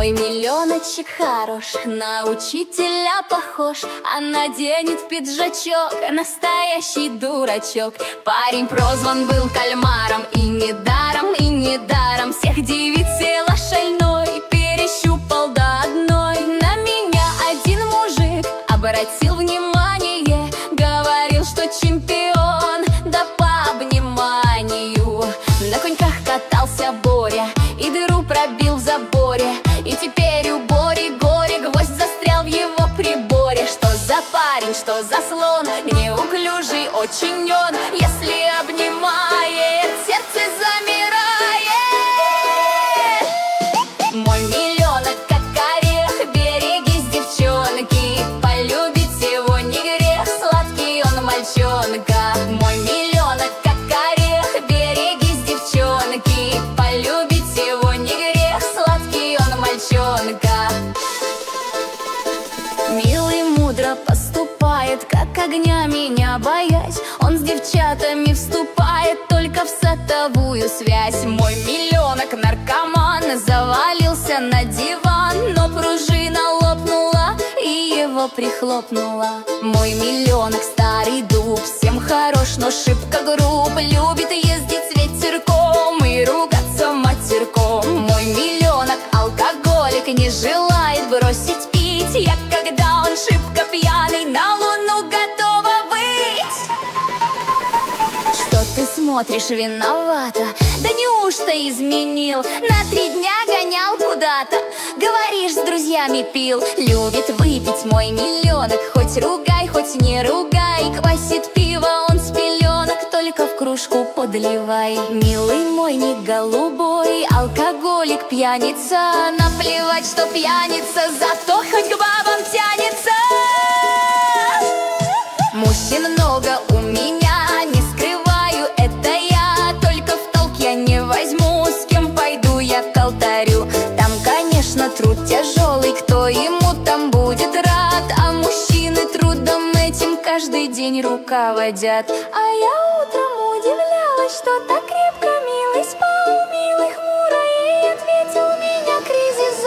Мой миллионочек хорош, на учителя похож, а наденет пиджачок, настоящий дурачок. Парень прозван был кальмаром, и недаром всех девиц села шальной перещупал до одной. На меня один мужик обратил внимание, говорил, что чемпион, да по обниманию. На коньках катался Боря и дыру пробил в заборе, и теперь у Бори горе, гвоздь застрял в его приборе. Что за парень, что за слон, неуклюжий очень он, если обнимает, сердце замирает. Мой миллионок как орех, берегись, девчонки, полюбить его не грех, сладкий он мальчонка. Мой миллионок как орех, берегись, девчонки, полюбить его не грех, сладкий он мальчонка. Милый мудро поступает, как огня меня боясь, он с девчатами вступает только в сотовую связь. Мой миллионок наркоман завалился на диван, но пружина лопнула и его прихлопнула. Мой миллионок старый дуб, всем хорош, но шибко груб, любит ездить с ветерком и ругаться матерком. Мой миллионок алкоголик, не желает бросить пить, я когда он шибко пьяный, на луну готова быть. Что ты смотришь виновата? Да неужто изменил? На 3 дня гонял куда-то, говоришь, с друзьями пил. Любит выпить мой миллионок, хоть ругай, хоть не ругай. Квасит пиво он с пеленок, только в кружку подливай. Милый мой не голубой, алкоголик, пьяница, наплевать, что пьяница, зато хоть к бабам тянется. Мужчин много у меня, не скрываю, это я, только в толк я не возьму, с кем пойду я к алтарю. Там, конечно, труд тяжелый, кто ему там будет рад, а мужчины трудом этим каждый день руководят. А я утром удивлялась, что так крепко милый спал, милый хмуро и ответил, меня кризис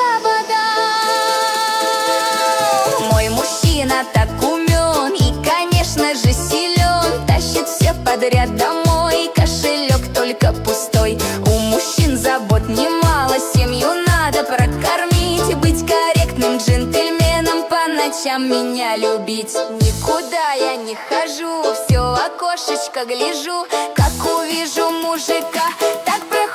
забодал. Мой мужчина так умен и, конечно же, силен, тащит все подряд домой, кошелек только пустой. У мужчин забот немало, семью надо прокормить, быть корректным джентльменом, по ночам меня любить. Никуда я не хожу, все в окошечко гляжу, как увижу мужика, так